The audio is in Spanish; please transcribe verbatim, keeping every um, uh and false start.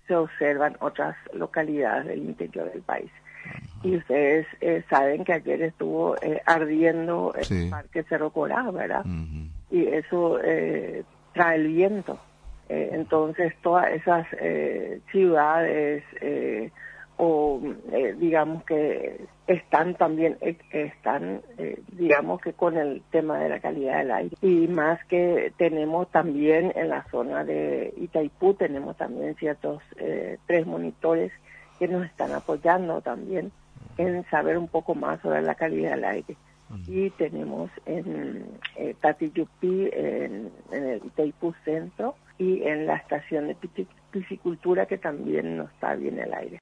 se observan otras localidades del interior del país. Y ustedes eh, saben que ayer estuvo eh, ardiendo el Sí. Parque Cerro Corá, ¿verdad? Uh-huh. Y eso eh, trae el viento. Eh, entonces todas esas eh, ciudades eh, o eh, digamos que están también eh, están eh, digamos que con el tema de la calidad del aire, y más que tenemos también en la zona de Itaipú tenemos también ciertos eh, tres monitores que nos están apoyando también en saber un poco más sobre la calidad del aire. Y tenemos en eh, Tatiyupi, en, en el Itaipú Centro, y en la estación de piscicultura, que también no está bien el aire.